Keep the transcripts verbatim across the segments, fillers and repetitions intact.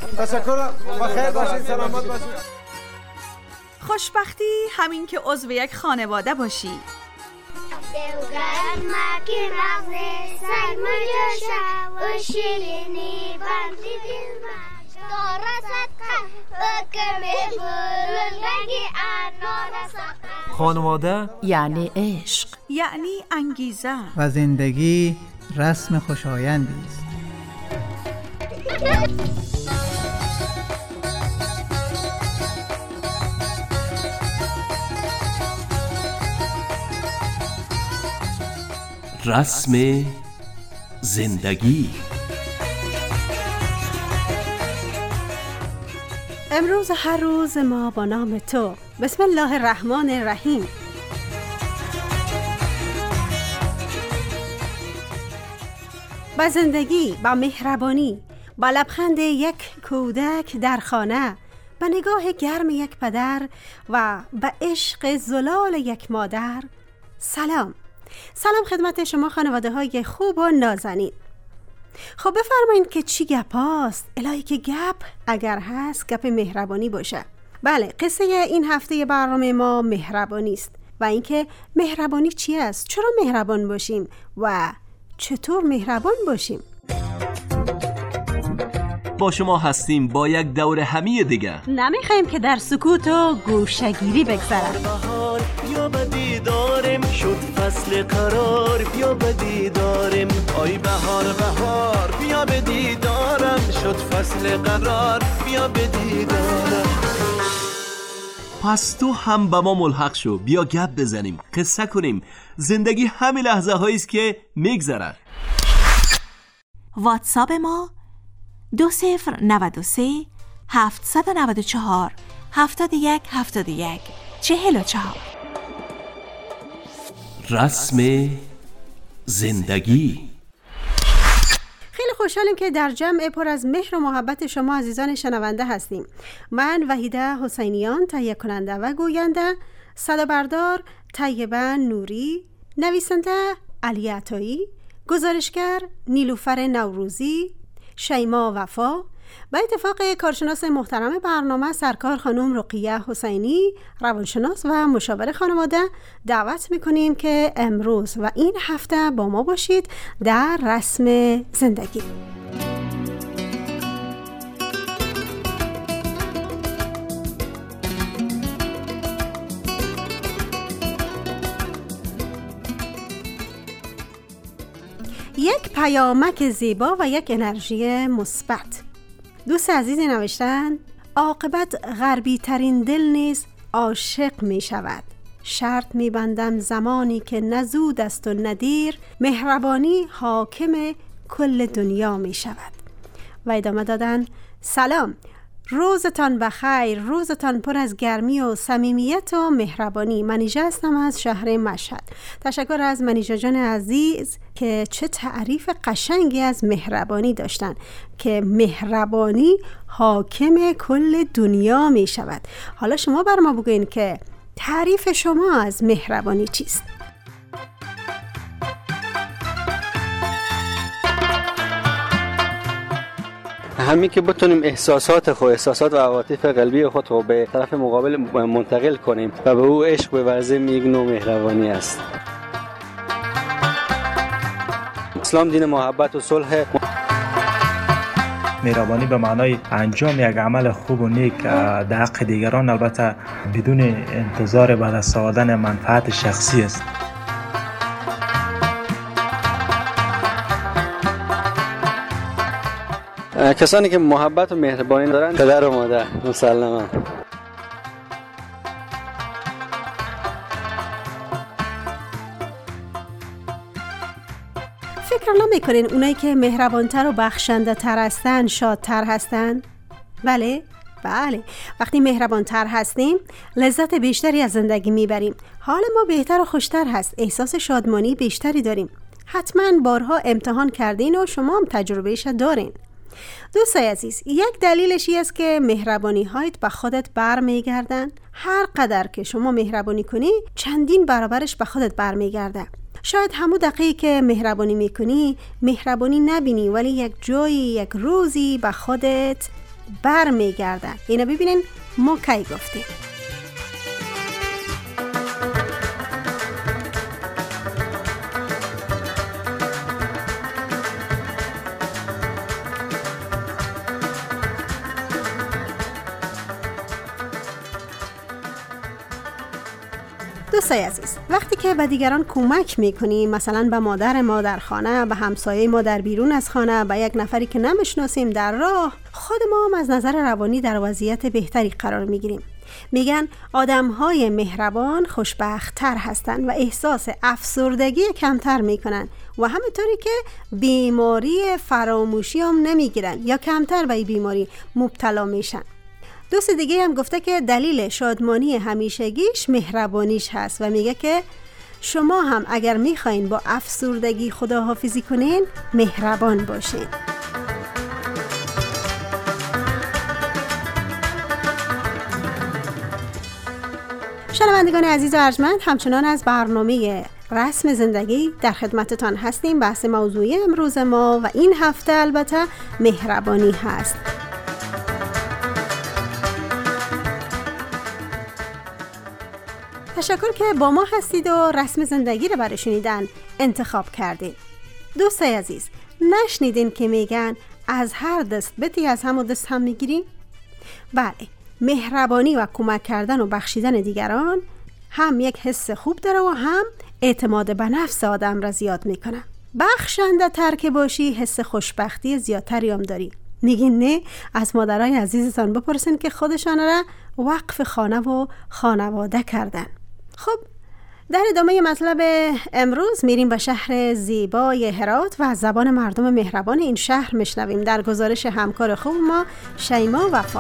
تشکر، بخیر باشید، سلامت باشید. خوشبختی همین که عضو یک خانواده باشی. دلگرم مکی مغزه سرمایه شد و شیرینی بندی دل مجد دارست بکمی بلندگی انارست. خانواده یعنی عشق، یعنی انگیزه و زندگی رسم خوشایندی است. رسم زندگی. امروز هر روز ما با نام تو. بسم الله الرحمن الرحیم. با زندگی، با مهربانی، با لبخند یک کودک در خانه، با نگاه گرم یک پدر و با عشق زلال یک مادر. سلام سلام خدمت شما خانواده های خوب و نازنین. خب بفرمایید که چی گپ هاست؟ الهی که گپ اگر هست گپ مهربانی باشه. بله، قصه این هفته برنامه ما مهربانی است و اینکه مهربانی چی است، چرا مهربان باشیم و چطور مهربان باشیم. با شما هستیم با یک دور همی دیگه. نمیخوایم که در سکوت و گوشه‌گیری بگذرم. بهار بیا به دیدارم، شد فصل قرار بیا به دیدارم. آی بهار بهار بیا به دیدارم، شد فصل قرار بیا به دیدارم. پس تو هم با ما ملحق شو، بیا گپ بزنیم، قصه کنیم. زندگی همین لحظه هاییست که میگذره. واتساپ ما دو صفر نود و سه هفتصد و نود و چهار هفتاد و یک هفتاد و یک چهل و چهار. رسم زندگی. خیلی خوشحالیم که در جمع پر از مهر و محبت شما عزیزان شنونده هستیم. من وحیده حسینیان، تهیه کننده و گوینده، صدا بردار طیبه نوری، نویسنده علی عطایی، گزارشگر نیلوفر نوروزی، شیما وفا، به اتفاق کارشناس محترم برنامه سرکار خانم رقیه حسینی، روانشناس و مشاور خانواده، دعوت میکنیم که امروز و این هفته با ما باشید در رسم زندگی. یک پیامک زیبا و یک انرژی مثبت. دوست عزیزی نوشتن عاقبت غربی ترین دل نیز عاشق می شود. شرط می بندم زمانی که نزود است و ندیر، مهربانی حاکم کل دنیا می شود. و ادامه دادن سلام، روزتان بخیر، روزتان پر از گرمی و صمیمیت و مهربانی. منیژه هستم از شهر مشهد. تشکر از منیژه جان عزیز که چه تعریف قشنگی از مهربانی داشتن که مهربانی حاکم کل دنیا می شود. حالا شما بر ما بگوین که تعریف شما از مهربانی چیست؟ همین که بتونیم احساسات خود، احساسات و عواطف قلبی خود رو به طرف مقابل منتقل کنیم و به او عشق بورزیم، یک نوع مهربانی است. اسلام دین محبت و صلح. مهربانی به معنای انجام یک عمل خوب و نیک در حق دیگران، البته بدون انتظار بعد از ساختن منفعت شخصی است. کسانی که محبت و مهربانی دارن، پدر و مادر مسلماً. فکر نمی‌کنین اونایی که مهربان‌تر و بخشنده‌تر هستن شادتر هستن؟ بله؟ بله. وقتی مهربان‌تر هستیم لذت بیشتری از زندگی میبریم. حال ما بهتر و خوشتر هست. احساس شادمانی بیشتری داریم. حتما بارها امتحان کردین و شما هم تجربهش دارین. دوستای عزیز، یک دلیلش این است که مهربانی هایت به خودت بر میگردن. هر قدر که شما مهربانی کنی چندین برابرش به خودت بر میگرده. شاید همون دقیقی که مهربانی میکنی مهربانی نبینی، ولی یک جایی یک روزی به خودت بر میگردن. اینو ببینین ما کی گفتیم. دوستای عزیز، وقتی که به دیگران کمک میکنیم، مثلا به مادر ما در خانه، به همسایه ما در بیرون از خانه، به یک نفری که نمیشناسیم در راه، خود ما هم از نظر روانی در وضعیت بهتری قرار میگیریم. میگن آدمهای مهربان خوشبخت‌تر هستند و احساس افسردگی کمتر میکنن و همینطوری که بیماری فراموشی هم نمیگیرن یا کمتر به این بیماری مبتلا میشن. دوست دیگه هم گفته که دلیل شادمانی همیشگیش مهربانیش هست و میگه که شما هم اگر میخواین با افسردگی خداحافظی کنین، مهربان باشین. شنوندگان عزیز و ارجمند، همچنان از برنامه رسم زندگی در خدمتتان هستیم. بحث موضوعی امروز ما و این هفته البته مهربانی هست. تشکر که با ما هستید و رسم زندگی رو برای شنیدن انتخاب کردید. دوستای عزیز، نشنیدین که میگن از هر دست بتی از همون دست هم میگیریم؟ بله، مهربانی و کمک کردن و بخشیدن دیگران هم یک حس خوب داره و هم اعتماد به نفس آدم را زیاد میکنه. بخشنده تر که باشی، حس خوشبختی زیادتری هم داری. میگین نه؟ از مادرای عزیزتان بپرسین که خودشان را وقف خانه و خانواده کردن. خب، در ادامه مطلب امروز میریم به شهر زیبای هرات و از زبان مردم مهربان این شهر میشنویم در گزارش همکار خوب ما شیما وفا.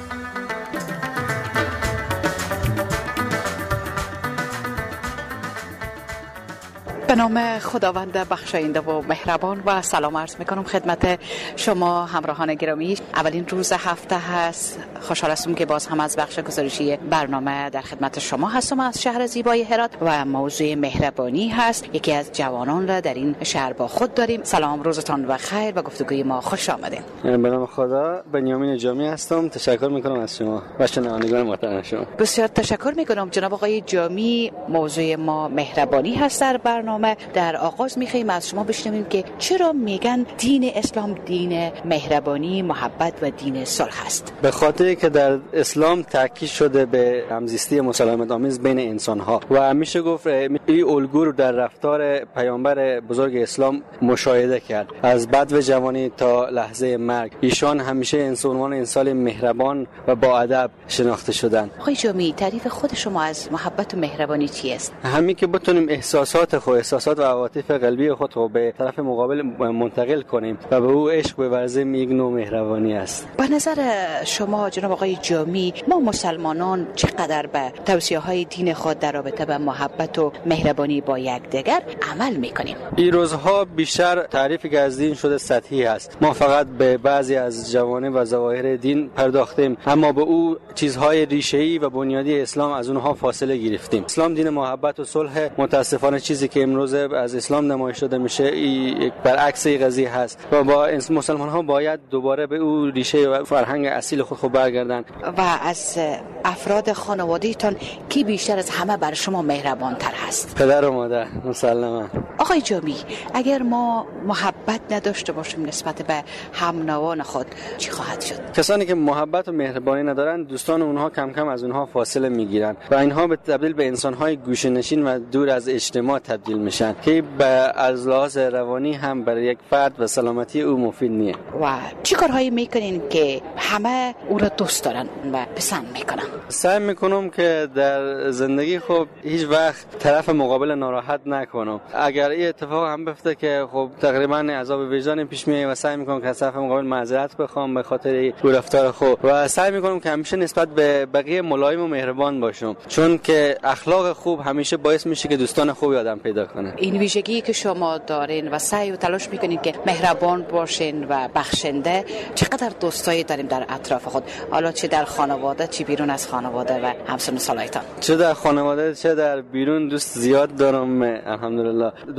به نام خداوند بخشاینده و مهربان و سلام عرض میکنم خدمت شما همراهان گرامی. اولین روز هفته هست، خوشحال هستم که باز هم از بخش گزارشی برنامه در خدمت شما هستم از شهر زیبای هرات و موضوع مهربانی هست. یکی از جوانان را در این شهر با خود داریم. سلام، روزتان بخیر و گفتگوی ما خوش آمدین. به نام خدا، بنیامین جامی هستم. تشکر میکنم از شما و شنوندگان محترم شما. بسیار تشکر میکنم جناب آقای جامی. موضوع ما مهربانی هست در برنامه. در آغاز میخوایم از شما بشنویم که چرا میگن دین اسلام دین مهربانی، محبت و دین صلح است؟ به خاطر که در اسلام تاکید شده به همزیستی مسالمت آمیز بین انسان ها و میشه گفت این الگو رو در رفتار پیامبر بزرگ اسلام مشاهده کرد. از بدو جوانی تا لحظه مرگ ایشان همیشه انسان انسان مهربان و با ادب شناخته شدند. آقای جامی، تعریف خود شما از محبت و مهربانی چی است؟ همین که بتونیم احساسات خود احساسات و عواطف قلبی خود رو به طرف مقابل منتقل کنیم و به او عشق بورزیم، یک نوع مهربانی است. به نظر شما جناب آقای جامی، ما مسلمانان چقدر به توصیه‌های دین خود در رابطه با محبت و مهربانی با یکدیگر عمل می‌کنیم؟ این روزها بیشتر تعریفی که از دین شده سطحی است. ما فقط به بعضی از جوانب و ظواهر دین پرداختیم، اما به او چیزهای ریشه‌ای و بنیادی اسلام از اونها فاصله گرفتیم. اسلام دین محبت و صلح. متاسفانه چیزی که امروز از اسلام نمایش داده میشه یک برعکس این قضیه هست و با مسلمان ها باید دوباره به او ریشه و فرهنگ اصیل خود خود برگردن. و از افراد خانواده‌تان کی بیشتر از همه بر شما مهربان تر هست؟ پدر و مادر مسلما. آقای جامی، اگر ما محبت نداشته باشیم نسبت به هم نوان خود چی خواهد شد؟ کسانی که محبت و مهربانی ندارن، دوستان اونها کم کم از اونها فاصله میگیرن و اینها به تبدیل به انسان‌های گوشه‌نشین و دور از اجتماع تبدیل میشن که به از لحاظ روانی هم برای یک فرد و سلامتی او مفید نیست. و چی کارهایی میکنین که همه او را دوست دارن و پسند میکنن؟ سعی میکنم که در زندگی خب هیچ وقت طرف مقابل ناراحت نکنم. اگر این اتفاق هم بفته که خب تقریبا عذاب وجدان پیش میاد و سعی میکنم که از طرف مقابل معذرت بخوام به خاطر رفتار خود و سعی میکنم که همیشه نسبت به بقیه ملایم و مهربان باشم، چون که اخلاق خوب همیشه باعث میشه که دوستان خوبی آدم پیدا کنه. این ویژگی که شما دارین و سعی و تلاش میکنین که مهربان باشین و بخشنده، چقدر دوستایی داریم در اطراف خود، حالا چه در خانواده چه بیرون از خانواده و همسن سالایتان؟ چه در خانواده چه در بیرون دوست زیاد دارم الحمدلله.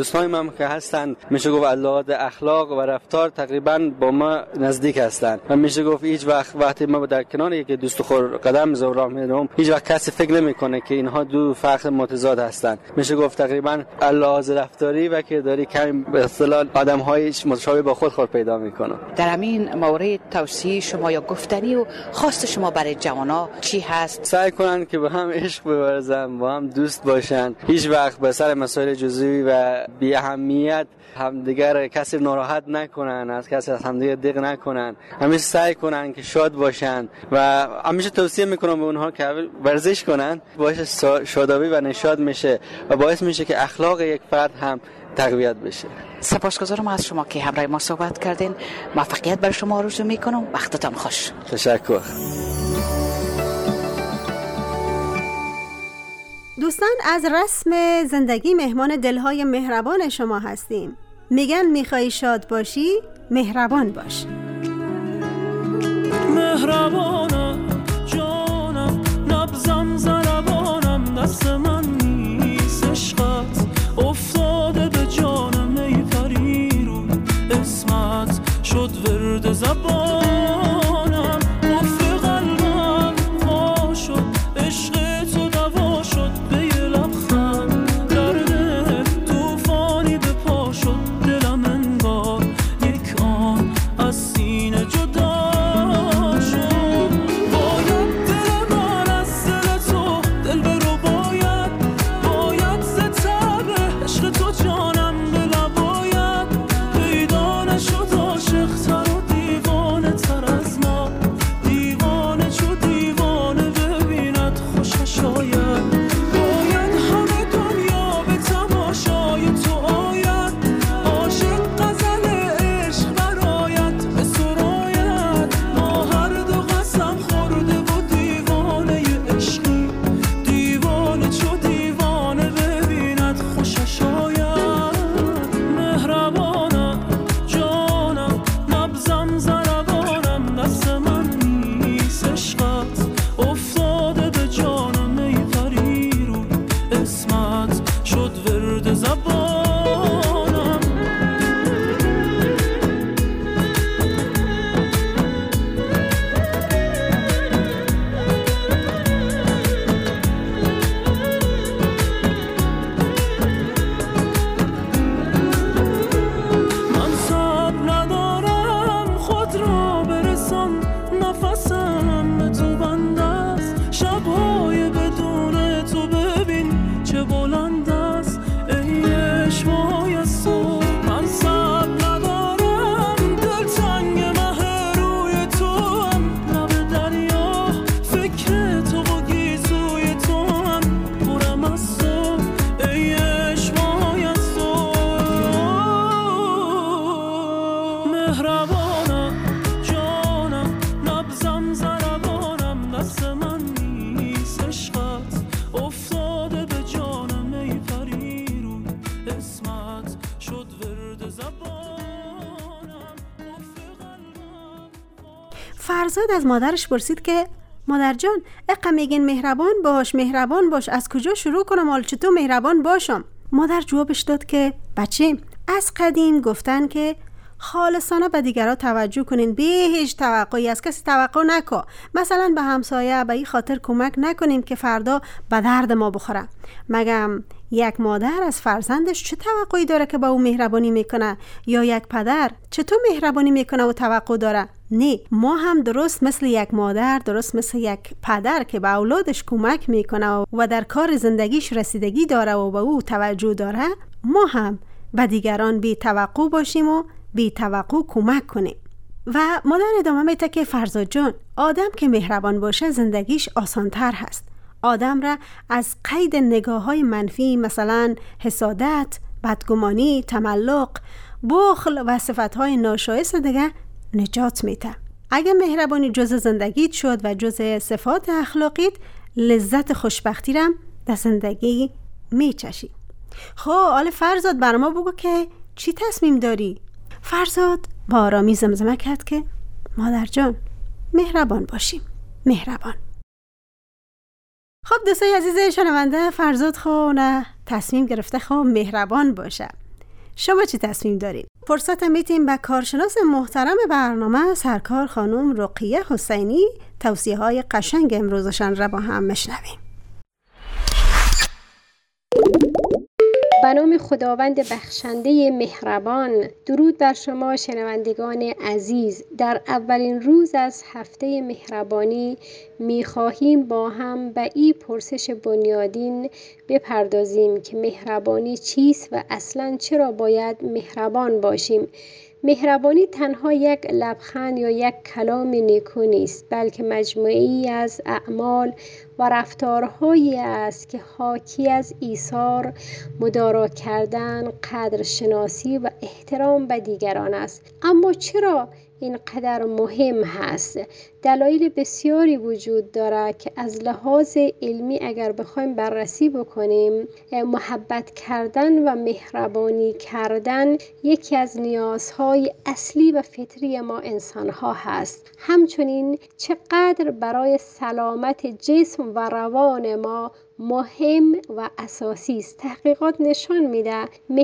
دوستان من که هستند میشه گفت علاوه اخلاق و رفتار تقریبا با ما نزدیک هستند و میشه گفت هیچ وقت وقتی ما در کنار یک دوست خور قدم زورا میرم هیچ وقت کسی فکر نمیکنه که اینها دو فرد متضاد هستند. میشه گفت تقریبا علاوه رفتاری و کرداری کمی به اصطلاح آدم‌های متشابه با خود خود پیدا میکنه. در همین مورد توصیه شما یا گفتنی و خواست شما برای جوانا چی هست؟ سعی کنن که با هم عشق بورزن، با هم دوست باشن، هیچ وقت به سر مسائل جزئی و بی اهمیت همدیگر کسی ناراحت نکنن، از کسی از همدیگر دق نکنن، همیشه سعی کنن که شاد باشن و همیشه توصیه میکنم به اونها که ورزش کنن، باعث شادابی و نشاط میشه و باعث میشه که اخلاق یک فرد هم تقویت بشه. سپاسگزارم از شما که همراه ما صحبت کردین. موفقیت برای شما آرزو میکنم. وقتتان خوش. تشکر. دوستان، از رسم زندگی مهمان دلهای مهربان شما هستیم. میگن میخوای شاد باشی مهربان باش. مهربانم جانم نبزم زربانم دست من نیست عشقت افتاده به جانم ای پری روی اسمت شد ورد زبانم قفل قلبم وا شد عشق تو دوا شد به یه لبخند درد توفانی به پا شد دلم انگار یک آن از سینه جدا فرزاد از مادرش پرسید که مادر جان اقا میگین مهربان باش مهربان باش، از کجا شروع کنم حال چطور مهربان باشم؟ مادر جوابش داد که بچه از قدیم گفتن که خالصانه به دیگرها توجه کنین، به هیچ توقعی از کسی توقع نکن، مثلا به همسایه به این خاطر کمک نکنین که فردا به درد ما بخوره. مگم یک مادر از فرزندش چه توقعی داره که با او مهربانی میکنه؟ یا یک پدر چطور مهربانی میکنه و توقع داره؟ نه، ما هم درست مثل یک مادر، درست مثل یک پدر که به اولادش کمک میکنه و در کار زندگیش رسیدگی داره و به او توجه داره، ما هم به دیگران بی توقع باشیم و بی توقع کمک کنیم. و مادر ادامه میده که فرزاد جان آدم که مهربان باشه زندگیش آسانتر هست. آدم را از قید نگاه های منفی مثلا حسادت، بدگمانی، تملق، بخل و صفت های ناشایست دیگه نجات میده. اگه مهربانی جز زندگیت شد و جز صفات اخلاقیت، لذت خوشبختی را در زندگی میچشی. خب حالا فرزاد بر ما بگو که چی تصمیم داری؟ فرزاد با آرامی زمزمه کرد که مادر جان مهربان باشیم، مهربان. خب دوستای عزیز شنونده، فرزاد خو نه تصمیم گرفته خو مهربان باشه. شما چی تصمیم دارین؟ فرصت میتیم به کارشناس محترم برنامه سرکار خانم رقیه حسینی توصیه های قشنگ امروزشان را با هم مشنویم. به نام خداوند بخشنده مهربان. درود بر شما شنوندگان عزیز. در اولین روز از هفته مهربانی می‌خواهیم با هم به این پرسش بنیادین بپردازیم که مهربانی چیست و اصلاً چرا باید مهربان باشیم. مهربانی تنها یک لبخند یا یک کلام نیکو نیست، بلکه مجموعه‌ای از اعمال و رفتارهایی است که حاکی از ایثار، مدارا کردن، قدرشناسی و احترام به دیگران است. اما چرا اینقدر مهم هست؟ دلایل بسیاری وجود دارد که از لحاظ علمی اگر بخوایم بررسی بکنیم، محبت کردن و مهربانی کردن یکی از نیازهای اصلی و فطری ما انسان‌ها هست. همچنین چقدر برای سلامت جسم و روان ما مهم و اساسی است. تحقیقات نشان میده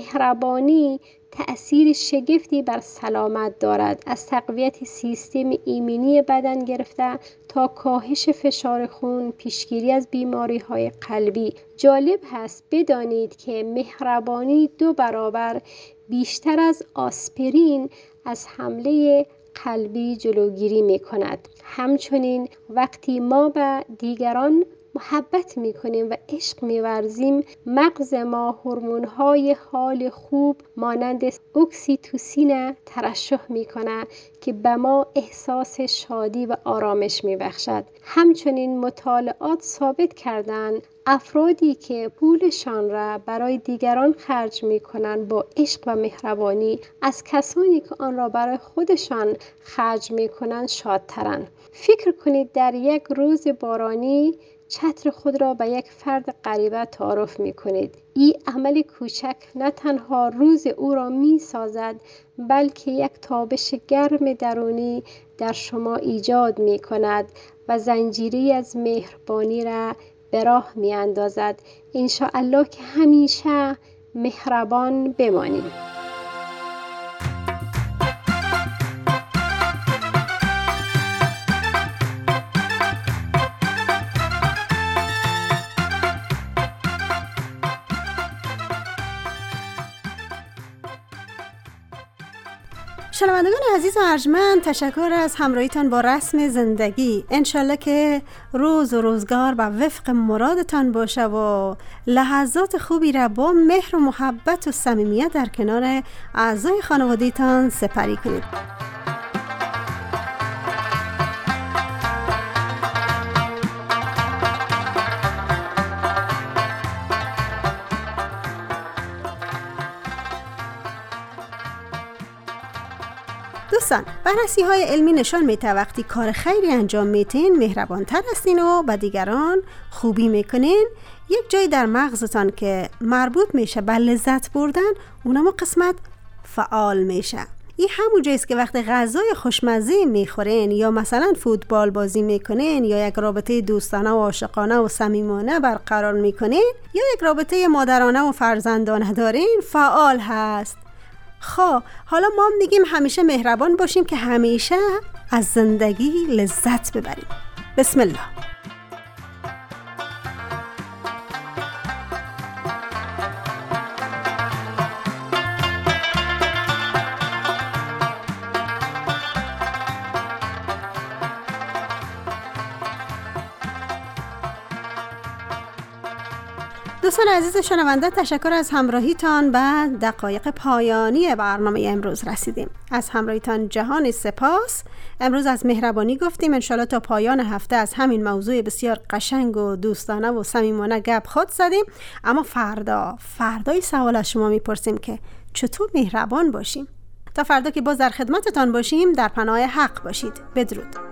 مهربانی تأثیر شگفتی بر سلامت دارد، از تقویت سیستم ایمنی بدن گرفته تا کاهش فشار خون، پیشگیری از بیماری‌های قلبی. جالب هست بدانید که مهربانی دو برابر بیشتر از آسپرین از حمله قلبی جلوگیری می‌کند. همچنین وقتی ما به دیگران محبت میکنیم و عشق میورزیم، مغز ما هورمون‌های حال خوب مانند اکسیتوسین ترشح میکنه که به ما احساس شادی و آرامش میبخشد. همچنین مطالعات ثابت کردند افرادی که پولشان را برای دیگران خرج میکنند با عشق و مهربانی از کسانی که آن را برای خودشان خرج میکنند شادترند. فکر کنید در یک روز بارانی چتر خود را به یک فرد غریبه تعارف می کنید. این عمل کوچک نه تنها روز او را می سازد، بلکه یک تابش گرم درونی در شما ایجاد می کند و زنجیری از مهربانی را به راه می اندازد. انشاءالله که همیشه مهربان بمانیم. شنوندگان عزیز و ارجمند، تشکر از همراهیتان با رسم زندگی. انشالله که روز و روزگار به وفق مرادتان باشه و لحظات خوبی را با مهر و محبت و صمیمیت در کنار اعضای خانواده‌تان سپری کنید. دوستان، بررسی های علمی نشان میده وقتی کار خیری انجام میتین مهربان تر هستین و به دیگران خوبی میکنین. یک جایی در مغزتان که مربوط میشه به لذت بردن، اونم قسمت فعال میشه. این همون جاییست که وقتی غذای خوشمزه میخورین یا مثلا فوتبال بازی میکنین یا یک رابطه دوستانه و عاشقانه و صمیمانه برقرار میکنین یا یک رابطه مادرانه و فرزندانه دارین، فعال هست. خب حالا ما هم میگیم همیشه مهربان باشیم که همیشه از زندگی لذت ببریم. بسم الله. دوستان عزیز شنونده، تشکر از همراهیتان. به دقایق پایانی برنامه امروز رسیدیم. از همراهیتان جهان سپاس. امروز از مهربانی گفتیم. انشالله تا پایان هفته از همین موضوع بسیار قشنگ و دوستانه و صمیمانه گپ خود زدیم. اما فردا فردای سوال از شما میپرسیم که چطور مهربان باشیم. تا فردا که باز در خدمتتان باشیم، در پناه حق باشید. بدرود.